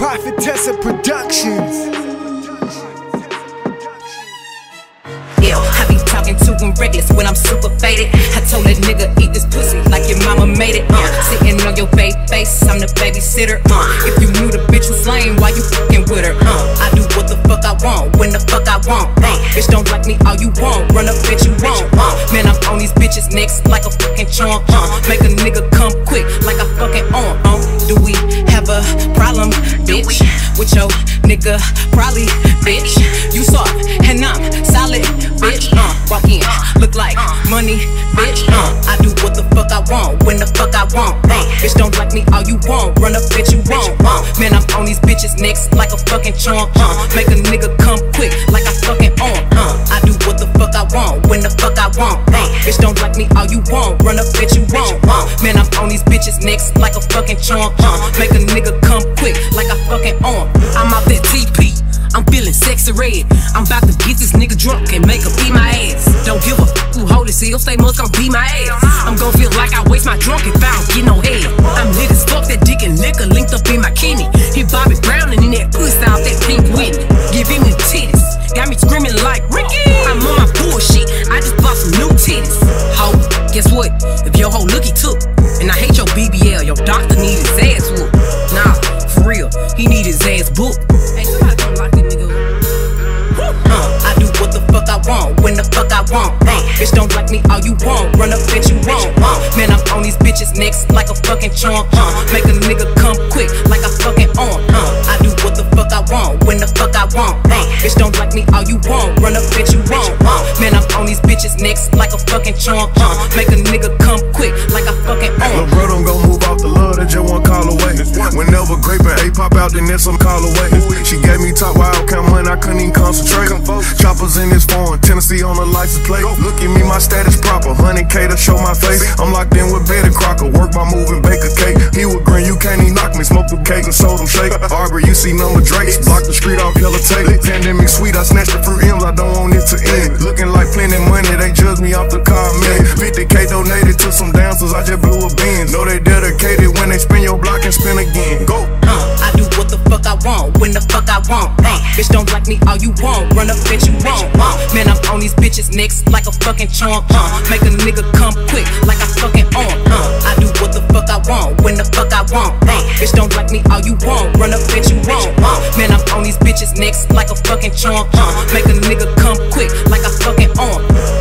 Prophetessa Productions. I be talking to him reckless when I'm super faded. I told that nigga eat this pussy like your mama made it. Sitting on your baby face, I'm the babysitter. If you knew the bitch was lame, why you fucking with her? I do what the fuck I want, when the fuck I want. Bitch don't like me all you want, run up bitch you want. Man, I'm on these bitches necks like a fucking charm. Make a nigga come quick like I fucking on. Do we have a problem, bitch? With your nigga, probably, bitch. You soft and I'm solid, bitch. Walk in, look like money, bitch. I do what the fuck I want, when the fuck I want. Bitch don't like me all you want, run up bitch you want. Man, I'm on these bitches necks like a fucking charm. Make a nigga come quick like I fucking on. I do what the fuck I want, when the fuck I want. Bitch don't like me all you want, run up bitch you want. Man, I'm on these bitches necks like a fucking charm. Make a nigga come quick like I fucking on. I'm out that TP, I'm feeling sexy red. I'm about to get this nigga drunk and make her beat my ass. Don't give a f who hold it, still stay much gon' beat my ass. I'm gon' feel like I waste my drunk if I don't get no head. I'm lit as fuck, that dick and liquor linked up in my kidney. Hit Bobby Brown and in that pussy out that pink Whitney. Give him the titties, got me screaming like Ricky. I'm on my bullshit, I just bought some new titties. Ho, guess what? If your hoe looky took, and I hate your BBL, your doctor need his ass whooped. Nah, for real, he need his ass booked. Hey, somebody don't lock that nigga up. I do what the fuck I want, when the fuck I want. Bitch don't like me all you want, run up bitch you want. Man, I'm on these bitches necks like a fucking charm. Make a nigga come quick like I fucking on. I do what the fuck I want, when the fuck I want. Bitch don't like me all you want, run up bitch you want. Man, I'm on these bitches necks like a fucking charm. Make a nigga come quick like I fucking on. Lil' bro don't gon' move off the love, that's just one call away. Whenever grape and A pop out, then that's some call away. She gave me top wild count money, I couldn't even concentrate. Choppers in this phone, Tennessee on the license plate. Look at me, my status proper, 100K to show my face. I'm locked in with Betty Crocker, work by moving, bake a cake. He was green, you can't even knock me, smoke the cake and sold them shake. Arbor, you see number Drakes, block the street off Yellow Tape. Pandemic sweet, I snatched the fruit M's, I don't want it to end. Looking like plenty money, they judge me off the car, man. 50K donated to some dancers, I just blew a Benz. Know they dedicated when they spin your block and spin again. Go! I do what the fuck I want, when the fuck I want. Bitch don't like me all you want, run up bitch you want. Man, I'm on these bitches necks like a fucking charm. Make a nigga come quick like I fucking on. I do what the fuck I want, when the fuck I want. Bitch don't like me all you want, run up bitch you want. Man, I'm on these bitches necks like a fucking charm. Make a nigga come quick like I fucking on.